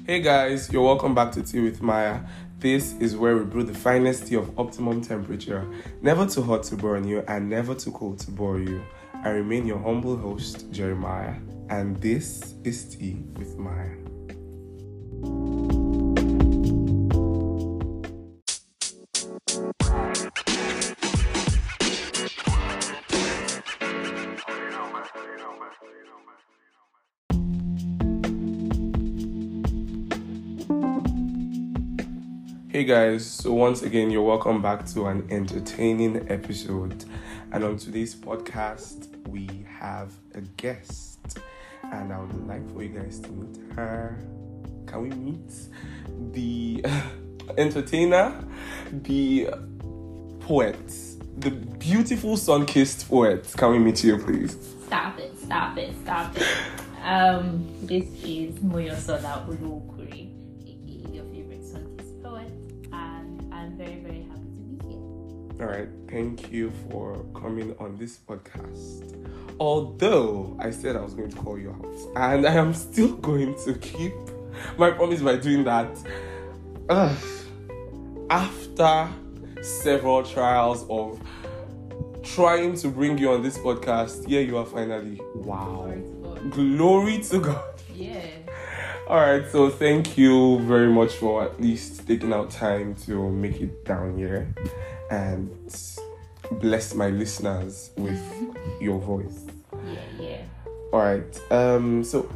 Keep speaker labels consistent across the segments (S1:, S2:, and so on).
S1: Hey guys, you're welcome back to Tea with Maya. This is where we brew the finest tea of optimum temperature, never too hot to burn you and never too cold to bore you. I remain your humble host, Jeremiah, and this is Tea with Maya. Hey guys, so once again, you're welcome back to an entertaining episode. And on today's podcast, we have a guest. And I would like for you guys to meet her. Can we meet the entertainer, the poet, the beautiful sun-kissed poet? Can we meet you, please?
S2: Stop it. This is Moyosola Uluokuri, aka your favorite sun-kissed poet, and I'm very, very happy to be here.
S1: All right, thank you for coming on this podcast. Although I said I was going to call you out, and I am still going to keep my promise by doing that. After several trials of trying to bring you on this podcast, here you are finally. Wow. Glory to God.
S2: Yeah.
S1: All right, so thank you very much for at least taking out time to make it down here and bless my listeners with your voice.
S2: Yeah.
S1: All right, so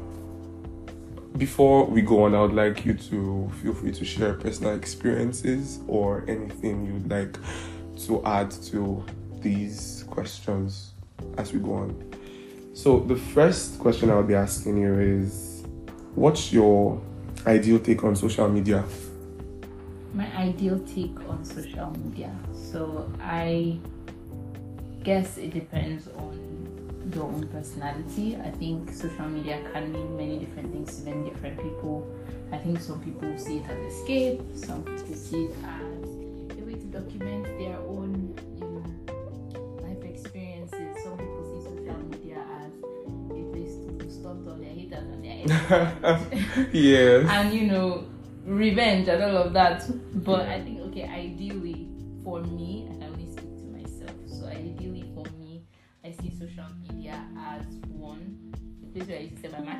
S1: before we go on, I would like you to feel free to share personal experiences or anything you'd like to add to these questions as we go on. So the first question I'll be asking you is, what's your ideal take on social media?
S2: My ideal take on social media. So I guess it depends on your own personality. I think social media can mean many different things to many different people. I think some people see it as escape, some people see it as a way to document their own, life experiences. Some people see social media as a place to stunt on their haters and their enemies.
S1: Yes.
S2: And revenge and all of that. But I think, ideally for me, I can only speak to myself. So ideally for me, I see social media as the place where I used to sell my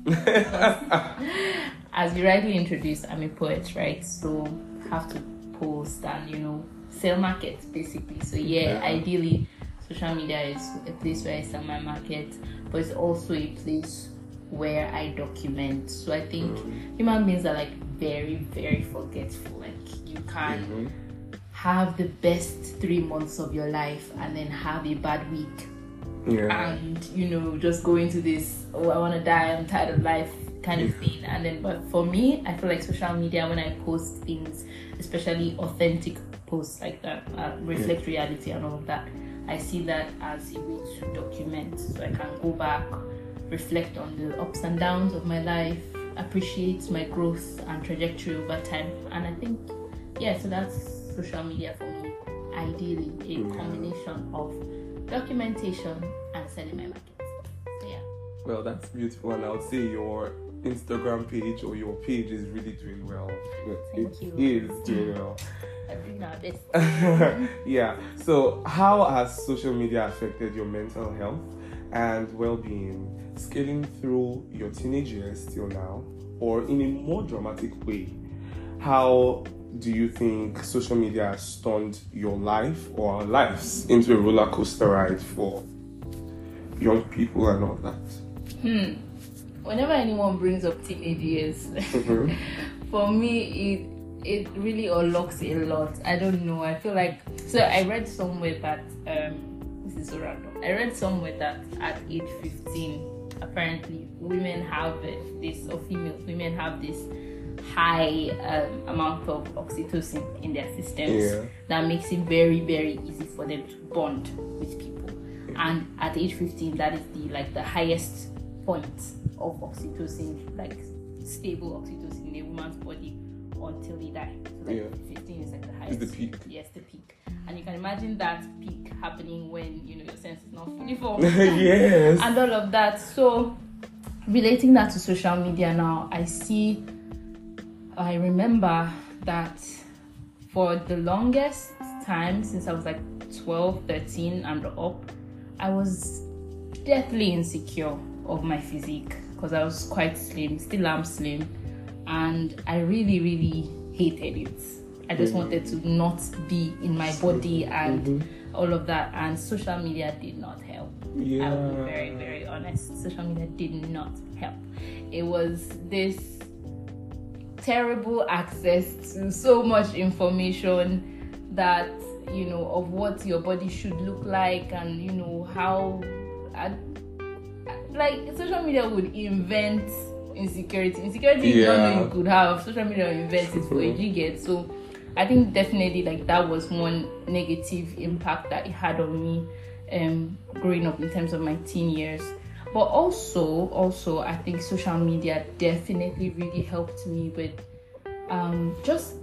S2: market. As you rightly introduced, I'm a poet, right? So have to post and sell market basically. So ideally social media is a place where I sell my market, but it's also a place where I document. So I think human beings are very, very forgetful. You can have the best 3 months of your life and then have a bad week.
S1: Yeah.
S2: And just go into this, I want to die, I'm tired of life kind of thing. And then, but for me, I feel like social media, when I post things, especially authentic posts like that, reflect reality and all of that, I see that as a way to document. So I can go back, reflect on the ups and downs of my life, appreciate my growth and trajectory over time. And I think, so that's social media for me. Ideally, a combination of documentation and selling my market. So
S1: Well, that's beautiful, and I would say your Instagram page or your page is really doing well.
S2: Thank you.
S1: It is doing well.
S2: I'm doing our best.
S1: Yeah. So, how has social media affected your mental health and well-being, scaling through your teenage years till now, or in a more dramatic way? How do you think social media has turned your life or our lives into a roller coaster ride for young people and all that?
S2: Whenever anyone brings up teenage years, for me it really unlocks a lot. I don't know. I feel like, so I read somewhere that this is so random. I read somewhere that at age 15, apparently women have this, or females, women have this high amount of oxytocin in their systems that makes it very, very easy for them to bond with people. And at age 15, that is the highest point of oxytocin, stable oxytocin in a woman's body until they die. So 15 is the highest.
S1: It's the peak.
S2: Yes, the peak. And you can imagine that peak happening when your sense is not fully formed.
S1: Yes.
S2: And all of that. So relating that to social media now, I see I remember that for the longest time, since I was like 12, 13 and up, I was deathly insecure of my physique because I was quite slim, still am slim, and I really, really hated it. I just wanted to not be in my body and all of that, and social media did not help.
S1: Yeah.
S2: I will be very, very honest. Social media did not help. It was this terrible access to so much information that, you know, of what your body should look like, and you know how like social media would invent insecurity you don't know you could have. Social media will invent it for you. You get. So I think definitely like that was one negative impact that it had on me growing up in terms of my teen years. But also I think social media definitely really helped me with just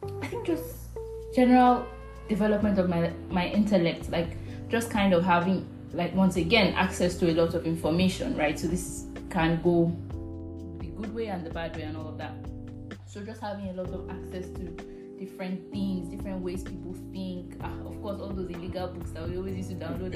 S2: general development of my intellect, like just kind of having, like, once again, access to a lot of information, right? So this can go the good way and the bad way and all of that. So just having a lot of access to different things, different ways people think. Of course, all those illegal books that we always used to download.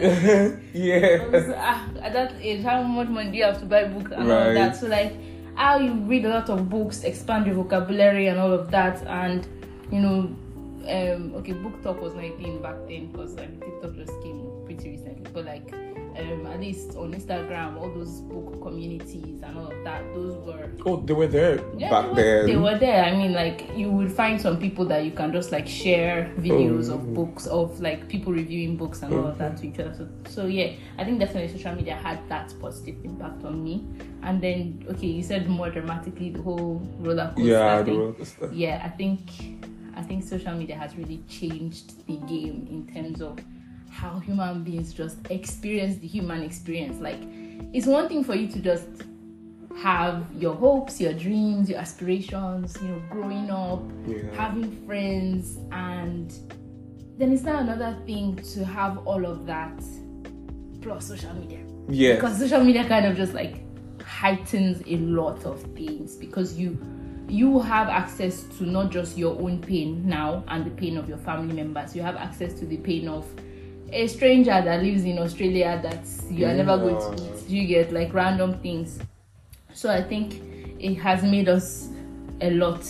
S2: At that age, how much money do you have to buy books and all of that? So like, how you read a lot of books, expand your vocabulary and all of that, and you know, book talk was not a thing back then because TikTok just came pretty recently. But like, at least on Instagram, all those book communities and all of that, those were
S1: they were there back then.
S2: They were there. I mean, like, you would find some people that you can just like share videos of books, of like people reviewing books and all of that to each other. So yeah, I think definitely social media had that positive impact on me. And then, you said more dramatically the whole roller coaster thing.
S1: Roller coaster.
S2: Yeah, I think social media has really changed the game in terms of how human beings just experience the human experience. Like, it's one thing for you to just have your hopes, your dreams, your aspirations, you know, growing up, having friends, and then it's now another thing to have all of that plus social media. Yeah. Because social media kind of just like heightens a lot of things, because you have access to not just your own pain now and the pain of your family members. You have access to the pain of a stranger that lives in Australia that you are never going to meet. You get, like, random things. So I think it has made us a lot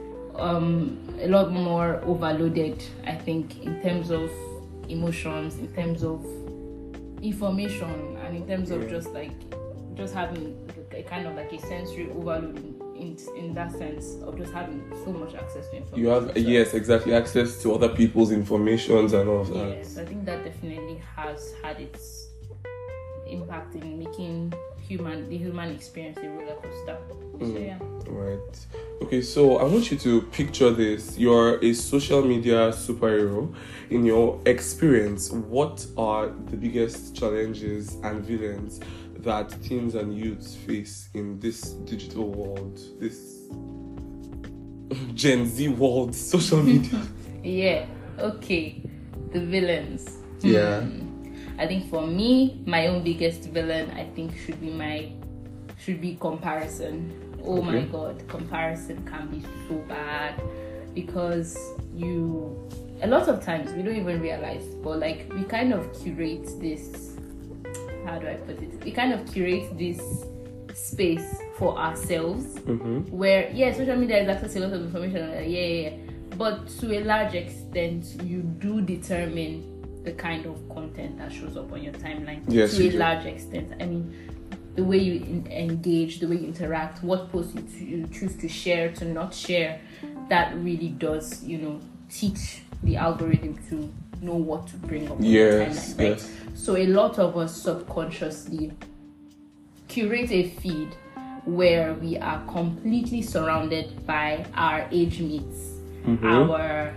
S2: more overloaded, I think, in terms of emotions, in terms of information, and in terms of just having a kind of like a sensory overload in that sense of just having so much access to information.
S1: You have, yes, exactly, access to other people's informations and all of that.
S2: Yes, I think that definitely has had its impact in making the human experience a roller coaster. So yeah.
S1: Right. Okay, so I want you to picture this. You're a social media superhero. In your experience, what are the biggest challenges and villains that teens and youths face in this digital world, this Gen Z world, social media?
S2: Yeah, okay. The villains.
S1: Yeah.
S2: I think for me, my own biggest villain, I think, should be comparison. Oh my God, comparison can be so bad, because a lot of times we don't even realize, but like, we kind of curate this, how do I put it? We kind of curate this space for ourselves, where, social media is access to a lot of information, but to a large extent, you do determine the kind of content that shows up on your timeline.
S1: Yes,
S2: to a large extent. I mean, the way you engage, the way you interact, what posts you choose to share, to not share, that really does, teach the algorithm to know what to bring up on your timeline, right? Yes. So a lot of us subconsciously curate a feed where we are completely surrounded by our age mates, our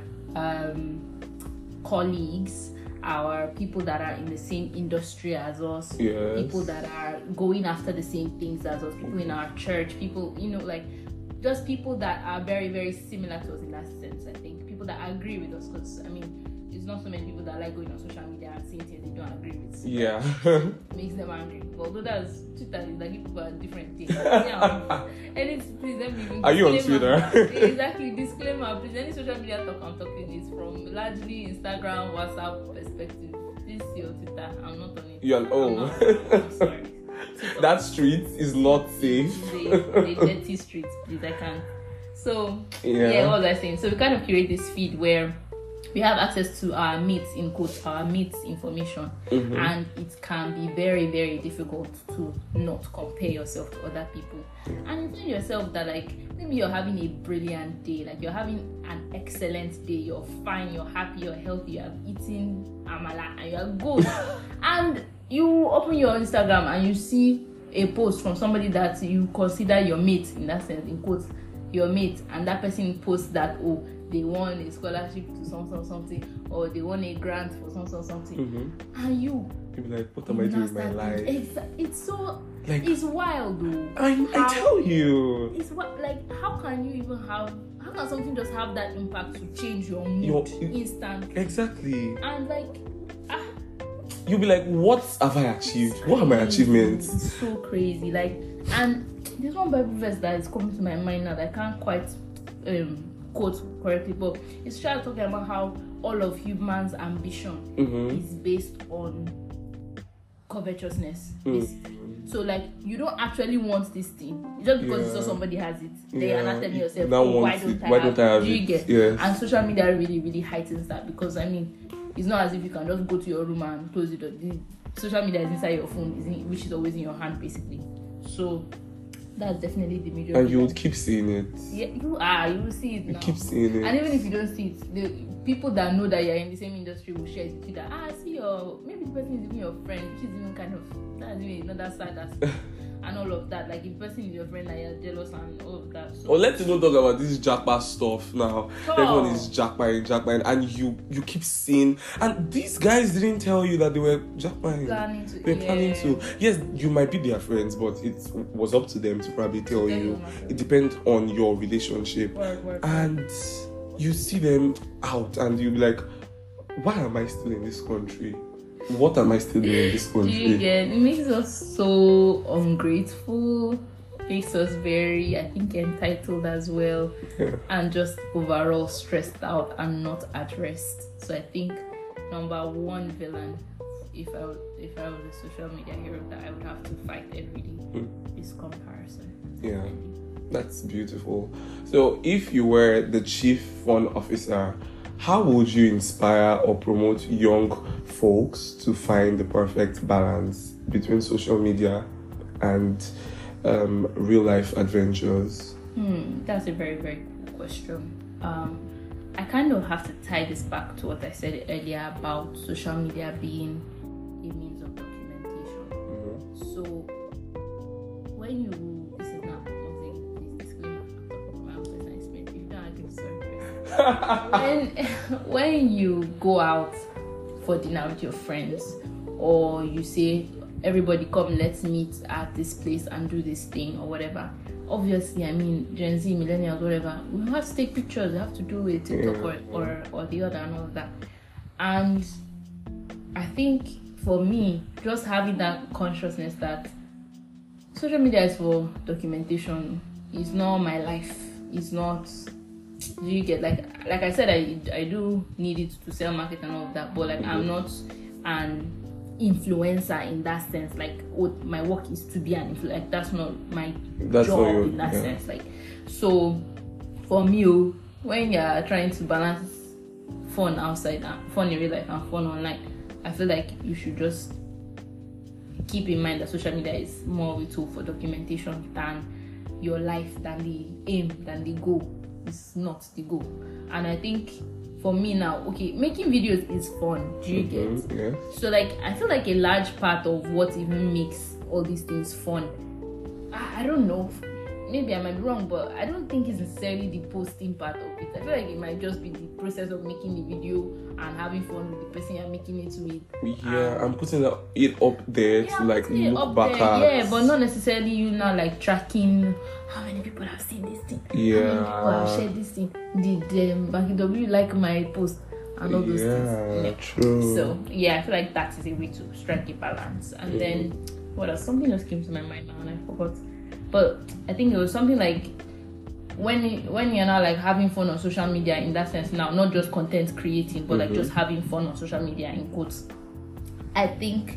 S2: colleagues, our people that are in the same industry as us, people that are going after the same things as us, people in our church, people, just people that are very, very similar to us in that sense. I think people that agree with us, because I mean, it's not so many people that like going on social media and seeing things they don't agree with.
S1: Yeah.
S2: It makes them angry. But although that's Twitter is like people are different things. Yeah. Any please let me
S1: Are you on Twitter?
S2: Exactly. Disclaimer, please. Any social media talk I'm talking is from largely Instagram, WhatsApp perspective. This is your Twitter. I'm not on it. I'm sorry.
S1: That street is not safe.
S2: The dirty street, please. I can't. So yeah, what was I saying? So we kind of curate this feed where we have access to our mates, in quotes, our mates information, and it can be very, very difficult to not compare yourself to other people. And you find yourself that, like, maybe you're having a brilliant day, like you're having an excellent day, you're fine, you're happy, you're healthy, you're eating amala, and you're good. And you open your Instagram and you see a post from somebody that you consider your mate, in that sense, in quotes, your mate, and that person posts that, oh, they won a scholarship to something, or they won a grant for something, and you
S1: be like, what am I doing with my life?
S2: It's so, like, it's wild though.
S1: I tell you,
S2: it's what, like, how can something just have that impact to change your mood instantly?
S1: Exactly.
S2: And like,
S1: you'll be like, what have I achieved? What are my achievements?
S2: It's so crazy. Like, and there's one Bible verse that is coming to my mind now that I can't quite quote correctly, but it's just talking about how all of human's ambition is based on covetousness. So like, you don't actually want this thing just because you saw somebody has it. Then you're not telling yourself, why don't I have it? Yes. And social media really, really heightens that, because I mean, it's not as if you can just go to your room and close it. The social media is inside your phone, which is always in your hand, basically. So that's definitely the major.
S1: And you would keep seeing it.
S2: Yeah, you will see it now.
S1: You keep seeing it.
S2: And even if you don't see it, the people that know that you're in the same industry will share it with you that, I see maybe the person is even your friend, which is even kind of, that's even another side aspect. And all of that, like if the person is your friend, like you're jealous and all of that. So,
S1: let's even talk about this jackpot stuff now. Everyone is jackpotting, and you keep seeing, and these guys didn't tell you that they were jackpotting. Planning to. Yes, you might be their friends, but it was up to them to probably tell you. It depends on your relationship. And you see them out, and you be like, why am I still in this country? What am I still doing in this country?
S2: It makes us so ungrateful, makes us very, I think, entitled as well, and just overall stressed out and not at rest. So I think number one villain, if I was a social media hero, that I would have to fight every day is comparison.
S1: Yeah, that's beautiful. So if you were the chief fun officer, how would you inspire or promote young folks to find the perfect balance between social media and real life adventures?
S2: That's a very, very good question. I kind of have to tie this back to what I said earlier about social media being a means of documentation. So when you, this is not one disclaimer, I'm talking from my own personal experience. If you don't agree, sorry. When you go out for dinner with your friends, or you say, everybody come, let's meet at this place and do this thing or whatever, obviously, I mean, Gen Z, millennials, whatever, we have to take pictures, we have to do a TikTok or the other and all of that. And I think for me, just having that consciousness that social media is for documentation, it's not my life, it's not. Do you get, like I said, I do need it to sell, market and all of that, but like I'm not an influencer in that sense. Like, what my work is to be an influencer. Like, that's not my job in that sense. Like, so for me, when you're trying to balance fun outside, fun in real life and fun online, I feel like you should just keep in mind that social media is more of a tool for documentation than your life, than the aim, than the goal. It's not the goal. And I think for me now, okay, making videos is fun. Do you get?
S1: Yeah.
S2: So like, I feel like a large part of what even makes all these things fun, I don't know, maybe I might be wrong, but I don't think it's necessarily the posting part of it. I feel like it might just be the process of making the video and having fun with the person you're making it with.
S1: Yeah, I'm putting it up there to like look back at.
S2: Yeah, but not necessarily you now like tracking how many people have seen this thing.
S1: Yeah.
S2: How many people have shared this thing. Did Banky W like my post? and all those things.
S1: Yeah, true.
S2: So yeah, I feel like that is a way to strike a balance. And then what else? Something else came to my mind now and I forgot. But I think it was something like when you're now like having fun on social media in that sense now, not just content creating, but like just having fun on social media in quotes. I think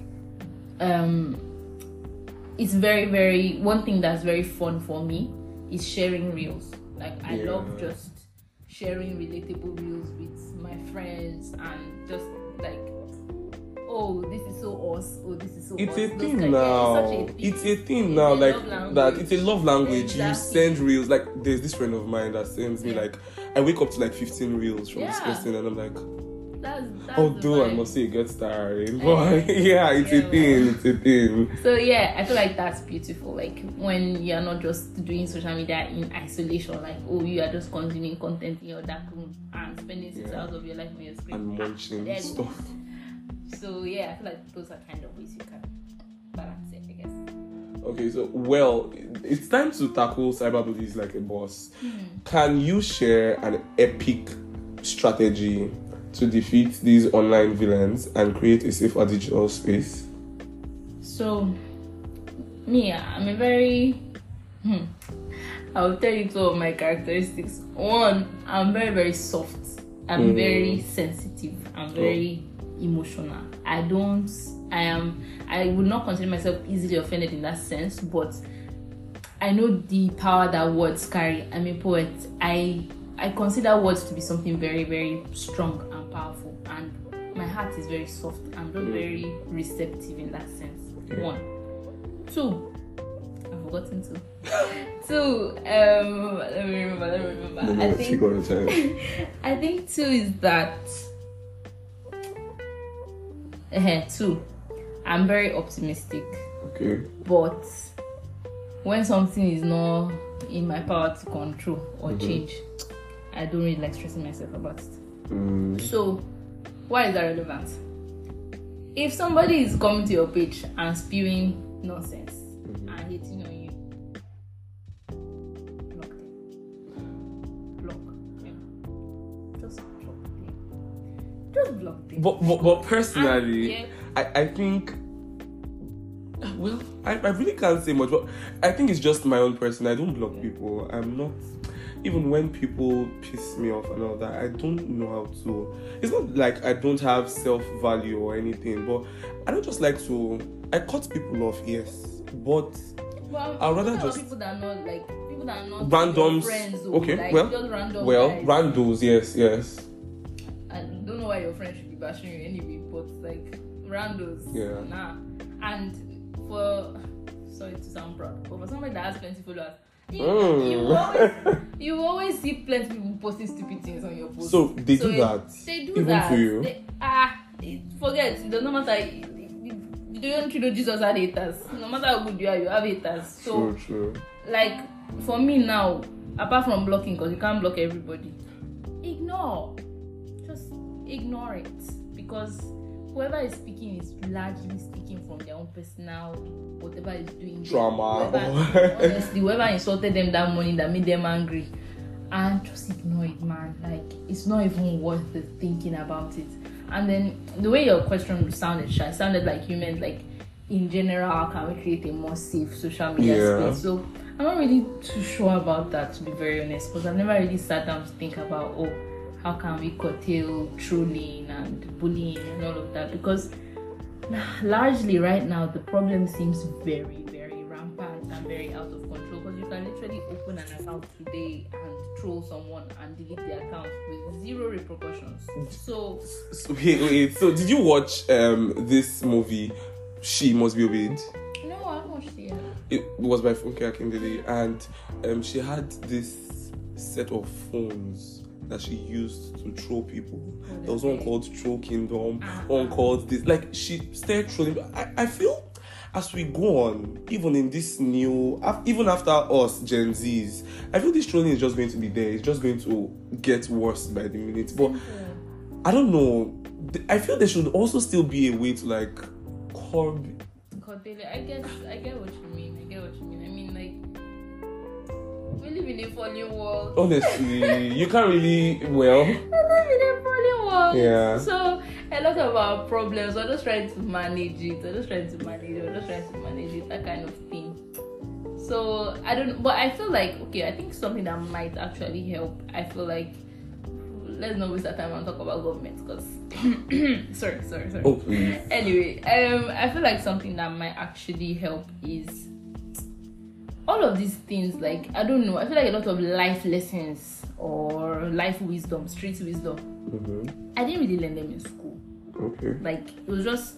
S2: it's very, very, one thing that's very fun for me is sharing reels. Like I love just sharing relatable reels with my friends and just like, oh, this is so us. Oh, this is so
S1: it's
S2: us.
S1: a
S2: Those
S1: thing
S2: kind-
S1: now.
S2: yeah,
S1: It's a thing
S2: It's
S1: now.
S2: a
S1: Like
S2: love language.
S1: that. It's a love language.
S2: Exactly.
S1: You send reels. Like there's this friend of mine that sends me like I wake up to like 15 reels from this
S2: Yeah.
S1: person, and I'm like,
S2: That's
S1: although
S2: the
S1: I
S2: vibe.
S1: must say it gets tiring, but yeah, it's a
S2: Yeah,
S1: thing. It's a thing.
S2: So yeah, I feel like that's beautiful. Like when you're not just doing social media in isolation, like oh, you are just consuming content in your dark room and spending 6 hours of your life on your screen
S1: And munching
S2: there you go.
S1: stuff.
S2: So yeah, I feel like those are kind of ways you can balance it, I guess.
S1: Okay, so well, it's time to tackle cyberbullies like a boss. Can you share an epic strategy to defeat these online villains and create a safer digital space?
S2: So me, I'm a very I'll tell you two of my characteristics. One, I'm very, very soft. I'm very sensitive. I'm very emotional. I would not consider myself easily offended in that sense, but I know the power that words carry. I'm a poet. I consider words to be something very, very strong and powerful, and my heart is very soft. I'm just very receptive in that sense. One. Two, I've forgotten two. Two, let me remember. I think two is that two, I'm very optimistic.
S1: Okay.
S2: But when something is not in my power to control or change, I don't really like stressing myself about it. So why is that relevant? If somebody is coming to your page and spewing nonsense and hating on you, block them. Block them. Just block them. Just block them.
S1: But personally,
S2: And,
S1: I think, well, I really can't say much, but I think it's just my own person. I don't block people. I'm not, even when people piss me off and all that, I don't know how to. It's not like I don't have self-value or anything, but I don't just like to. I cut people off, yes, but
S2: well,
S1: I'd rather just
S2: people that are not like people that are not
S1: randoms.
S2: your friends.
S1: Okay,
S2: like,
S1: well,
S2: just random
S1: well,
S2: guys.
S1: randos, yes.
S2: I don't know why your friends should be bashing you anyway, but like randos,
S1: Yeah.
S2: nah. And for sorry to sound proud, but for somebody that has plenty followers, you always see plenty of people posting stupid things on your post.
S1: So they do that.
S2: They do
S1: even
S2: that.
S1: to you.
S2: Forget it does not matter. Don't you know Jesus had haters? No matter how good you are, you have haters. So
S1: True.
S2: like for me now, apart from blocking, because you can't block everybody, just ignore it, because whoever is speaking is largely speaking from their own personal whatever is doing
S1: Trauma.
S2: honestly, whoever insulted them that morning that made them angry, and just ignore it, man. Like it's not even worth the thinking about it. And then the way your question sounded, Sha, sounded like you meant like in general, how can we create a more safe social media space? So I'm not really too sure about that, to be very honest, because I've never really sat down to think about how can we curtail trolling and bullying and all of that, because largely right now the problem seems very, very rampant and very out of control, because you can literally open an account today and troll someone and delete the account with zero repercussions. So
S1: Wait. So did you watch this movie, She Must Be Obeyed?
S2: no, I haven't watched it yet.
S1: It was by Funke Akindele, and she had this set of phones that she used to troll people. There was one called Troll Kingdom, one called this. Like, she started trolling. I feel as we go on, even in this new, even after us, Gen Zs, I feel this trolling is just going to be there. It's just going to get worse by the minute. But I don't know. I feel there should also still be a way to like curb.
S2: I get what you mean. I mean, like, we live in a fallen world.
S1: Honestly, you can't really. Well,
S2: We live in a fallen out.
S1: Yeah.
S2: So a lot of our problems, we're just trying to manage it. That kind of thing. So I don't, but I feel like, okay, I think something that might actually help. I feel like, let's not waste our time and talk about government, because sorry.
S1: Oh, please.
S2: Anyway, I feel like something that might actually help is all of these things. Like, I don't know, I feel like a lot of life lessons or life wisdom, street wisdom, I didn't really learn them in school.
S1: Okay.
S2: Like, it was just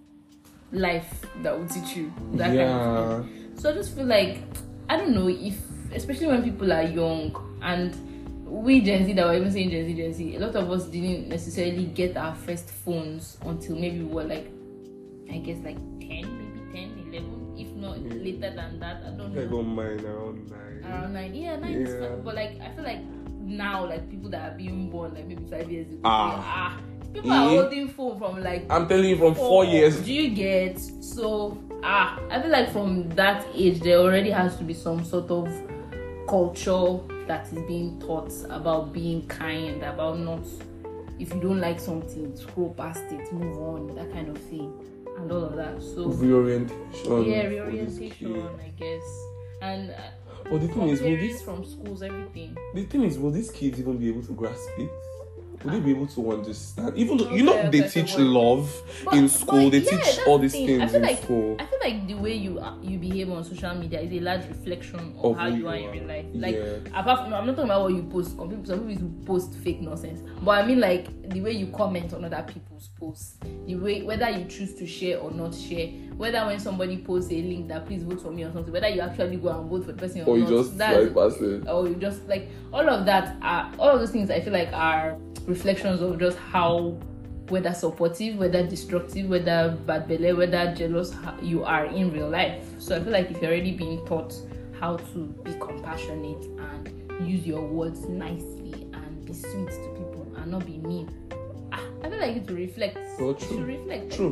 S2: life that would teach you that
S1: Yeah.
S2: kind of thing. So I just feel like, I don't know, if, especially when people are young, and we Gen Z that were even saying Gen Z, a lot of us didn't necessarily get our first phones until maybe we were like, I guess like 10, 11, if not later than that. I don't know.
S1: I got mine around 9.
S2: Around 9. Yeah, 9 is fine. But like, I feel like now, like, people that are being born like maybe 5 years ago, people are holding phone from like,
S1: I'm telling you, from 4 years.
S2: Do you get? So I feel like from that age there already has to be some sort of culture that is being taught about being kind, about not, if you don't like something, scroll past it, move on, that kind of thing, and all of that. So
S1: Reorientation.
S2: Yeah, reorientation, I guess. And
S1: the thing is,
S2: parents from schools, everything.
S1: The thing is, will these kids even be able to grasp it? Will they be able to understand? Even though, they teach love in school, they teach all these things in school.
S2: I feel like the way you behave on social media is a large reflection of how you are in real life. Like, apart from, I'm not talking about what you post. Some people post fake nonsense, but I mean like the way you comment on other people's posts, the way whether you choose to share or not share, whether when somebody posts a link that please vote for me or something, whether you actually go and vote for the person or
S1: you
S2: not,
S1: just swipe past it,
S2: or you just like all of those things. I feel like are reflections of just how, whether supportive, whether destructive, whether bad belly, whether jealous you are in real life. So I feel like if you're already being taught how to be compassionate and use your words nicely and be sweet to people and not be mean, I feel like it will reflect.
S1: So
S2: true. It should reflect.
S1: True.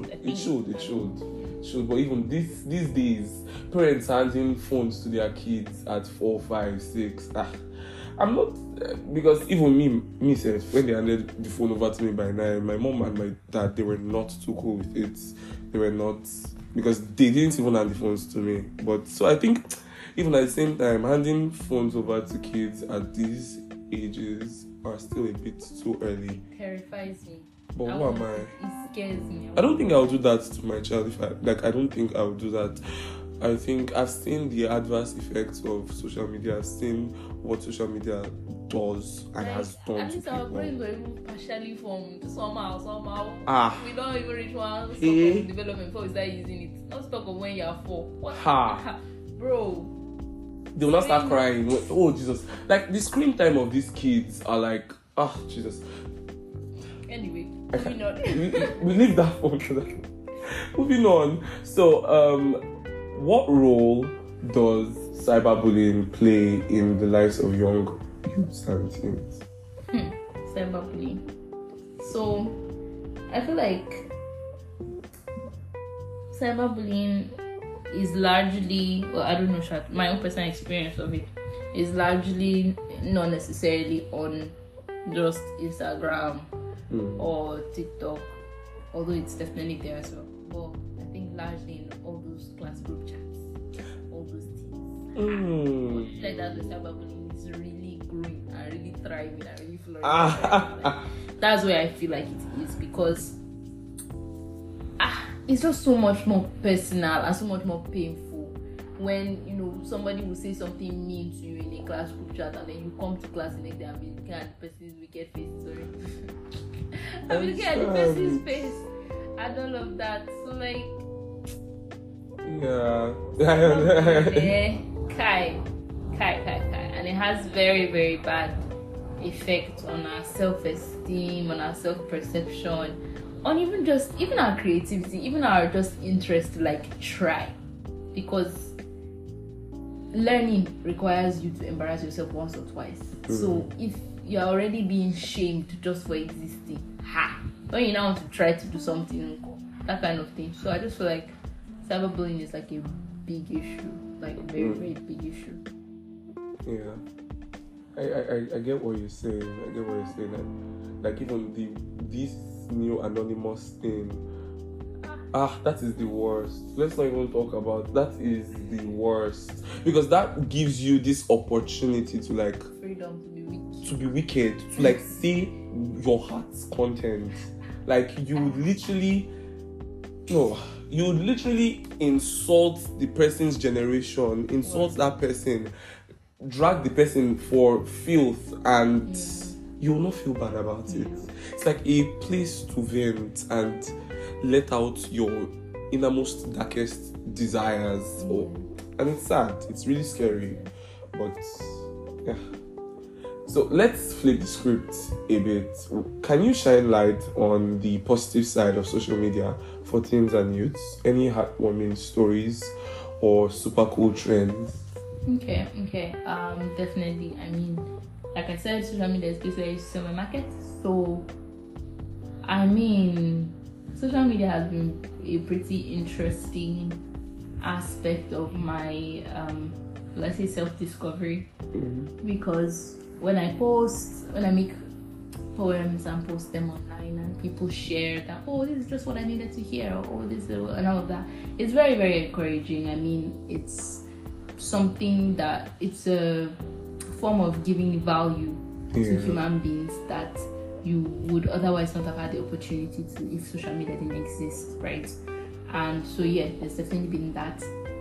S1: It should. But even these days, parents handing phones to their kids at 4, 5, 6. I'm not, because even me self, when they handed the phone over to me by 9, my mom and my dad, they were not too cool with it. They were not, because they didn't even hand the phones to me. But so I think even at the same time, handing phones over to kids at these ages are still a bit too early.
S2: It terrifies me.
S1: But who am I?
S2: It scares me.
S1: I don't think I'll do that to my child. I don't think I'll do that. I think I've seen the adverse effects of social media. I've seen what social media does and has done to people.
S2: Our brains were even partially formed somehow. We don't even reach one sort of development before we start using it. Not to talk of when you're 4. Bro.
S1: They will not start crying. Oh, Jesus. Like, the screen time of these kids are like, Jesus.
S2: Anyway, moving on.
S1: we leave that for that. Moving on. So, what role does cyberbullying play in the lives of young youths and teens?
S2: Cyberbullying. So, I feel like cyberbullying is largely, well, I don't know, my own personal experience of it is largely not necessarily on just Instagram or TikTok, although it's definitely there as well. But I think largely in all those class group chats, all those things. I feel like that's where cyberbullying is really growing and really thriving and really flourishing. That's where I feel like it is, because it's just so much more personal and so much more painful when, you know, somebody will say something mean to you in a class group chat and then you come to class the next day and be looking at the person's wicked face. I'm looking at the person's face and all of that. So like, Kai. And it has very, very bad effect on our self-esteem, on our self-perception, on even our creativity, even our just interest to like try, because learning requires you to embarrass yourself once or twice. So if you're already being shamed just for existing, when you now want to try to do something, that kind of thing. So I just feel like cyberbullying is like a big issue, like a very, very big issue.
S1: Yeah. I get what you're saying. I get what you're saying. Like even this new anonymous thing. That is the worst. Let's not even talk about that. Is the worst because that gives you this opportunity to like
S2: freedom
S1: to be wicked, to like say your heart's content. Like you would literally insult the person's generation, insult that person, drag the person for filth, and you will not feel bad about it. It's like a place to vent and let out your innermost darkest desires. And it's sad. It's really scary. But yeah. So let's flip the script a bit. Can you shine light on the positive side of social media for teens and youths? Any heartwarming stories or super cool trends?
S2: Okay. Definitely. I mean, like I said, social media is basically a summer market. So, I mean, social media has been a pretty interesting aspect of my, let's say, self-discovery. Because when I make poems and post them online and people share that, this is just what I needed to hear, or this and all of that, it's very, very encouraging. I mean, it's something that it's a form of giving value to human beings that you would otherwise not have had the opportunity to if social media didn't exist, right? And so there's definitely been that.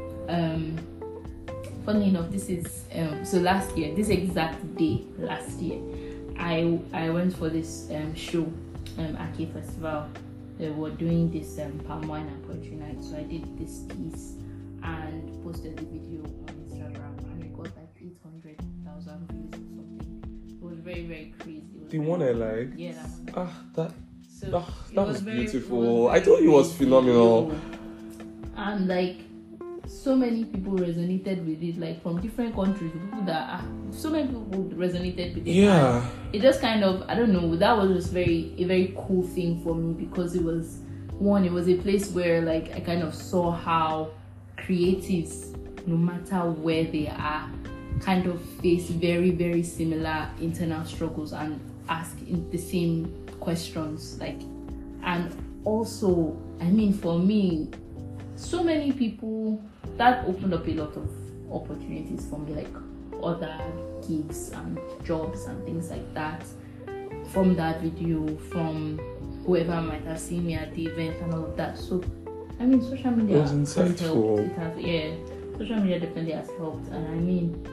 S2: Funny enough, this is so last year, this exact day last year, I went for this show, Aki Festival. They were doing this palm wine and poetry night, so I did this piece and posted the video on Instagram, and it got like 800,000 views or something. It was very, very crazy.
S1: The one I like.
S2: Yeah, that one.
S1: That was beautiful. I thought it was phenomenal.
S2: And like so many people resonated with it, like from different countries. So many people resonated with it.
S1: Yeah.
S2: And it just kind of, I don't know, that was just a very cool thing for me, because it was a place where like I kind of saw how creatives, no matter where they are, kind of face very, very similar internal struggles and ask the same questions. Like, and also, I mean, for me, so many people, that opened up a lot of opportunities for me, like other gigs and jobs and things like that, from that video, from whoever might have seen me at the event and all of that. So I mean, social media
S1: has helped.
S2: Social media definitely has helped. And I mean,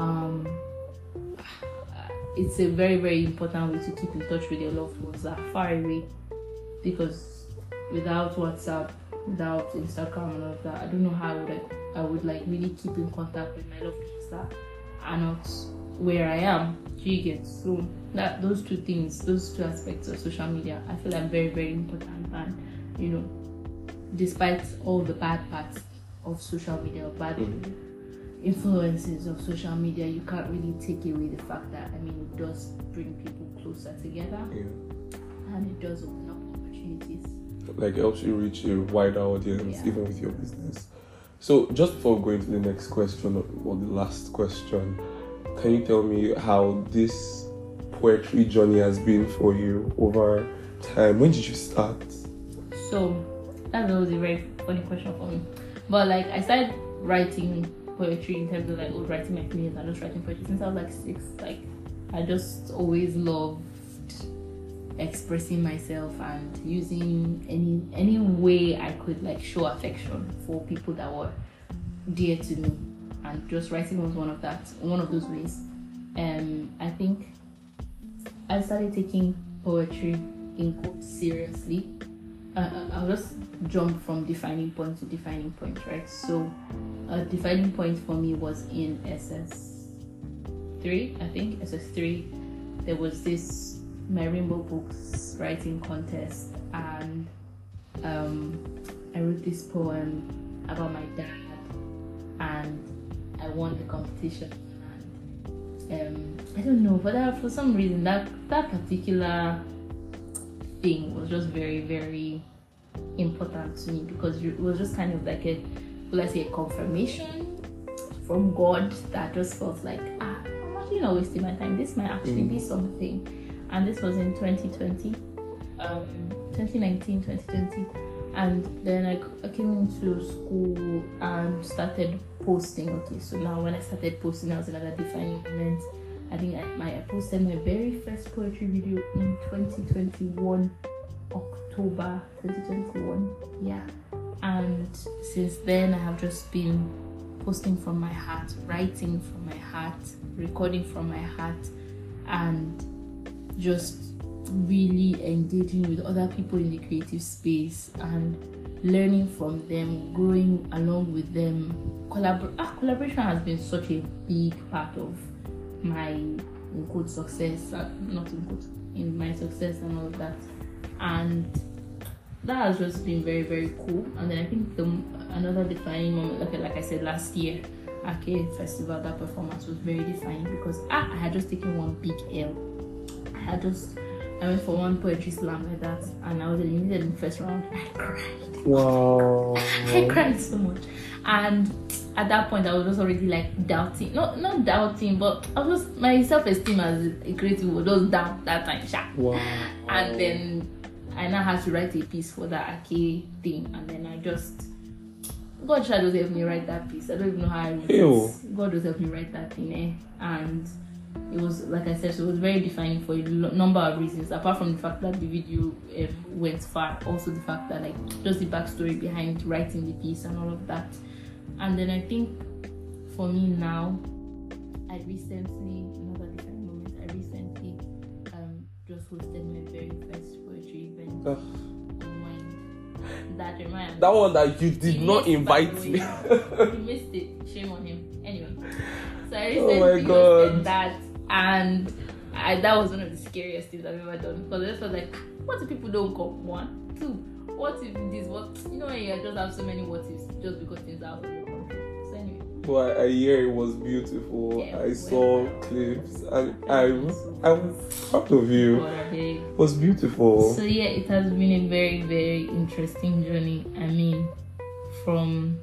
S2: it's a very, very important way to keep in touch with your loved ones that are far away, because without WhatsApp, without Instagram and all of that, I don't know how I would like really keep in contact with my loved ones that are not where I am. You get so that those two aspects of social media, I feel are very, very important. And you know, despite all the bad parts of social media, or bad influences of social media, you can't really take away the fact that, I mean, it does bring people closer together, and it does open up opportunities.
S1: Like, helps you reach a wider audience, even with your business. So, just before going to the next question, or the last question, can you tell me how this poetry journey has been for you over time? When did you start?
S2: So, that was a very funny question for me. But like, I started writing poetry in terms of like writing my feelings and just writing poetry since I was like 6. Like, I just always loved expressing myself and using any way I could like show affection for people that were dear to me, and just writing was one of those ways. I think I started taking poetry in quotes seriously. I'll just jump from defining point to defining point, right? So a defining point for me was in SS3, I think. SS3, there was this My Rainbow Books writing contest, and I wrote this poem about my dad, and I won the competition. And I don't know, but for some reason that particular thing was just very, very important to me, because it was just kind of like a confirmation from God that just felt like, I'm actually not wasting my time. This might actually be something. And this was in 2020, 2019, 2020. And then I came into school and started posting. Okay, so now when I started posting, I was in another defining moment. I think I posted my very first poetry video in 2021, October 2021. Yeah. And since then, I have just been posting from my heart, writing from my heart, recording from my heart, and just really engaging with other people in the creative space and learning from them, growing along with them. Collaboration has been such a big part of my in quote success, not in quote, in my success and all of that. And that has just been very, very cool. And then I think another defining moment, like I said last year, Ake Festival, that performance was very defining because I had just taken one big L. I went for one poetry slam like that, and I was eliminated in the first round. I cried.
S1: Wow.
S2: I cried so much. And at that point, I was just already like doubting. Not doubting, but I was just, my self-esteem as a creative was just down that time.
S1: Wow.
S2: And then I now had to write a piece for that Ake thing, and then God just helped me write that piece. I don't even know how I wrote it. God just helped me write that thing, and it was, like I said, so it was very defining for a number of reasons. Apart from the fact that the video went far, also the fact that just the backstory behind writing the piece and all of that. And then I think for me now, another defining moment, I recently just hosted my very first poetry event online.
S1: That one that you did not invite me.
S2: He missed it. Shame on him. Anyway. So I recently hosted that, and that was one of the scariest things I've ever done, because I just felt like, what if people don't come? 1, 2, what if this? What, I just have so many what ifs just because things are out of your control. So anyway.
S1: Well, I hear it was beautiful. Yeah, I saw clips, and I was proud of you. It was beautiful.
S2: So yeah, it has been a very, very interesting journey. I mean, from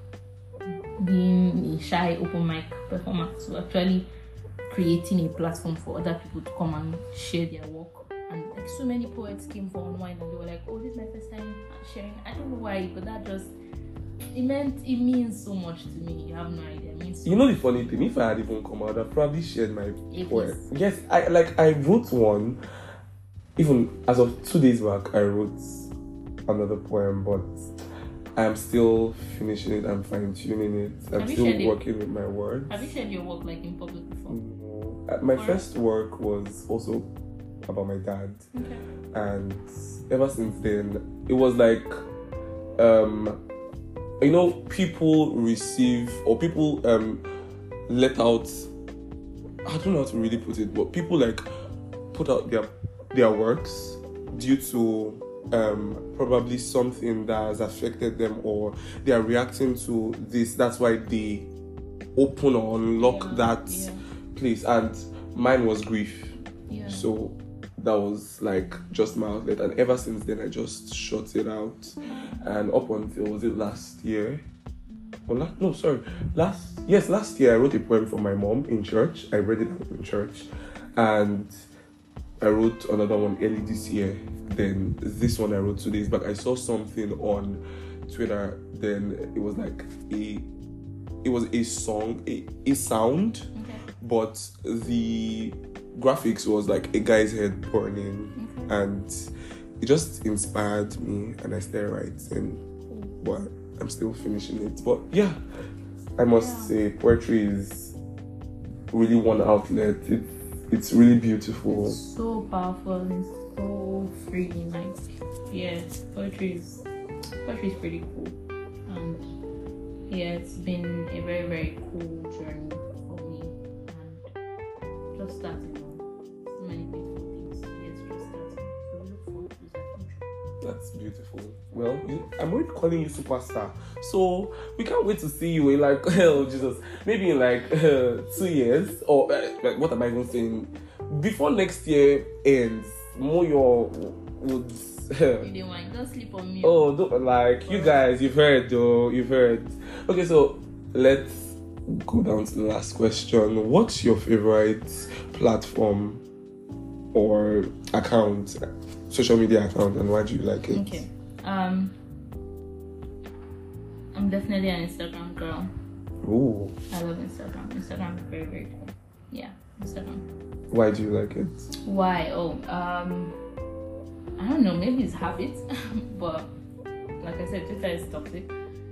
S2: being a shy open mic performer to actually creating a platform for other people to come and share their work. And so many poets came for Unwind and they were like, oh, this is my first time sharing. I don't know why, but that just it means so much to me. You have no idea. It means so
S1: the funny thing, if I had even come out, I'd probably shared my poem. Yes, I wrote one. Even as of 2 days back, I wrote another poem, but I'm still finishing it. I'm fine-tuning it. I'm still working with my words.
S2: Have you shared your work in public before?
S1: No. My first work was also about my dad.
S2: Okay.
S1: And ever since then, it was like, people receive, or people let out, I don't know how to really put it, but people put out their works due to probably something that has affected them, or they are reacting to this. That's why they open or unlock that place. And mine was grief. Yeah. So that was just my outlet. And ever since then, I just shut it out. And up until, was it last year? Last year I wrote a poem for my mom in church. I read it out in church. And I wrote another one early this year. Then this one I wrote 2 days back. I saw something on Twitter. Then it was a song, a sound, but the graphics was a guy's head burning, and it just inspired me, and I started writing. But I'm still finishing it. But yeah, I must say poetry is really one outlet. It's really beautiful.
S2: It's so powerful and so freeing. Poetry is pretty cool. And yeah, it's been a very, very cool journey for me. And just starting on so many beautiful things. It's just starting. So we look forward to the future.
S1: That's beautiful. Well, I'm already calling you superstar. So we can't wait to see you in oh Jesus, maybe in 2 years, or what am I even saying? Before next year ends, Moyo would.
S2: You didn't mind. Don't sleep on me.
S1: Oh, don't, you guys, you've heard though. You've heard. Okay, so let's go down to the last question. What's your favorite platform or account, social media account, and why do you like it?
S2: Okay. I'm definitely an Instagram girl.
S1: Ooh.
S2: I love Instagram. Instagram is very, very cool. Yeah, Instagram.
S1: Why do you like it?
S2: Why? I don't know, maybe it's habit, but like I said, Twitter is toxic.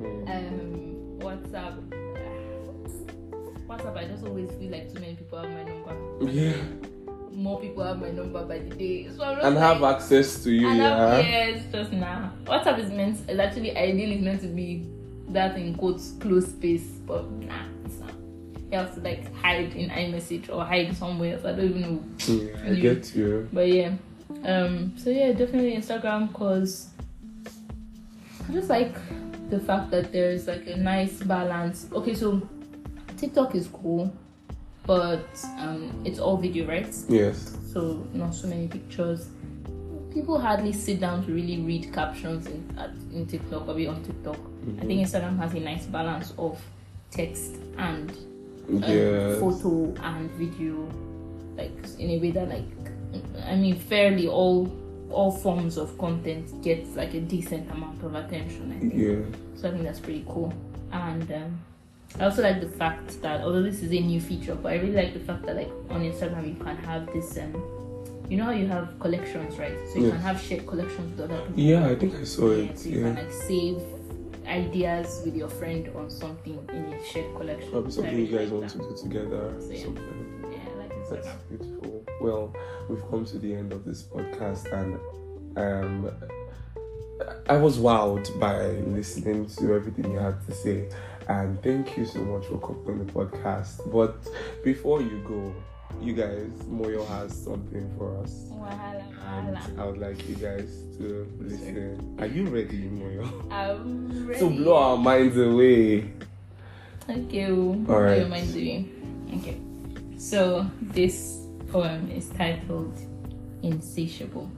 S2: WhatsApp, I just always feel like too many people have my number.
S1: Yeah.
S2: More people have my number by the day. So I'm just
S1: and have access to you,
S2: it's just nah. WhatsApp is actually ideally meant to be that in quotes close space, but nah, it's not. You have to like hide in iMessage or hide somewhere. So I don't even know.
S1: Yeah, I get you.
S2: But yeah. So yeah, definitely Instagram, because I just like the fact that there's like a nice balance. Okay, so TikTok is cool, but it's all video, right?
S1: Yes.
S2: So not so many pictures. People hardly sit down to really read captions in TikTok or be on TikTok. I think Instagram has a nice balance of text and photo and video, like in a way that fairly all forms of content gets like a decent amount of attention, I think.
S1: Yeah.
S2: So I think that's pretty cool. And I also like the fact that, although this is a new feature, but I really like the fact that like on Instagram you can have this you know how you have collections, right? So you can have shared collections with other people.
S1: Yeah, I think I saw it.
S2: So you can like save ideas with your friend on something in a shared collection.
S1: Probably something you guys want to do together.
S2: So, yeah.
S1: Something.
S2: Yeah, I like Instagram.
S1: That's beautiful. Well, we've come to the end of this podcast, and I was wowed by listening to everything you had to say, and thank you so much for coming on the podcast. But before you go, you guys, Moyo has something for us. And I would like you guys to listen. Are you ready, Moyo?
S2: I'm ready.
S1: To blow our minds away.
S2: Okay.
S1: All right.
S2: What your mind doing? Okay. So this poem is titled Insatiable.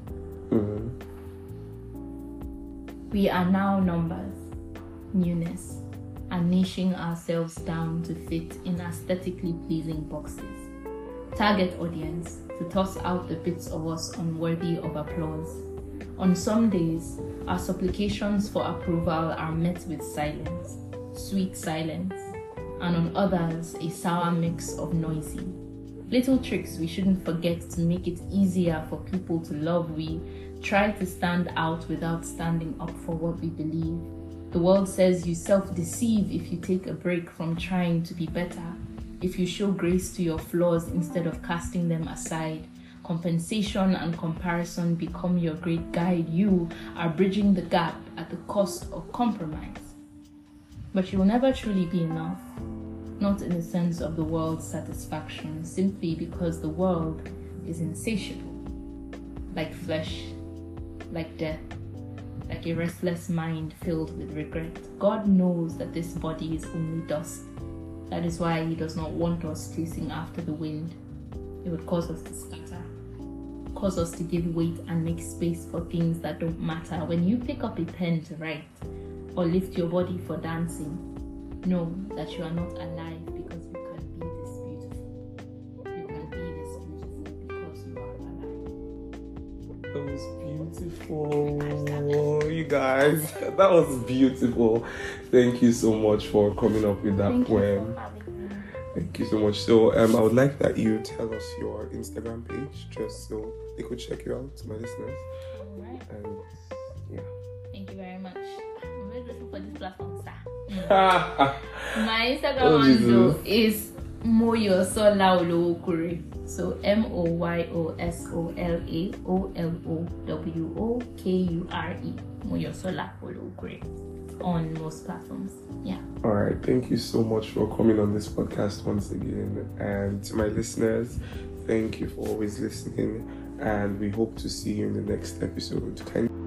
S2: We are now numbers, newness, and niching ourselves down to fit in aesthetically pleasing boxes. Target audience to toss out the bits of us unworthy of applause. On some days, our supplications for approval are met with silence, sweet silence, and on others, a sour mix of noisy. Little tricks we shouldn't forget to make it easier for people to love. We try to stand out without standing up for what we believe. The world says you self-deceive if you take a break from trying to be better. If you show grace to your flaws instead of casting them aside, compensation and comparison become your great guide. You are bridging the gap at the cost of compromise. But you will never truly be enough, not in the sense of the world's satisfaction, simply because the world is insatiable, like flesh, like death, like a restless mind filled with regret. God knows that this body is only dust. That is why he does not want us chasing after the wind. It would cause us to scatter, cause us to give weight and make space for things that don't matter. When you pick up a pen to write or lift your body for dancing, know that you are not alive because you can be this beautiful. You can be this beautiful because you are alive.
S1: That was beautiful. You guys, that was beautiful. Thank you so much for coming up with that poem. Thank you so much. So I would like that you tell us your Instagram page just so they could check you out, my listeners.
S2: Alright.
S1: And yeah.
S2: Thank you very much. I'm very grateful for this platform, sir. My Instagram handle is Moyosola Olowokure. So MoyoSolaOlowokure. Moyosola Olowokure on most platforms. Yeah.
S1: All right. Thank you so much for coming on this podcast once again. And to my listeners, thank you for always listening. And we hope to see you in the next episode.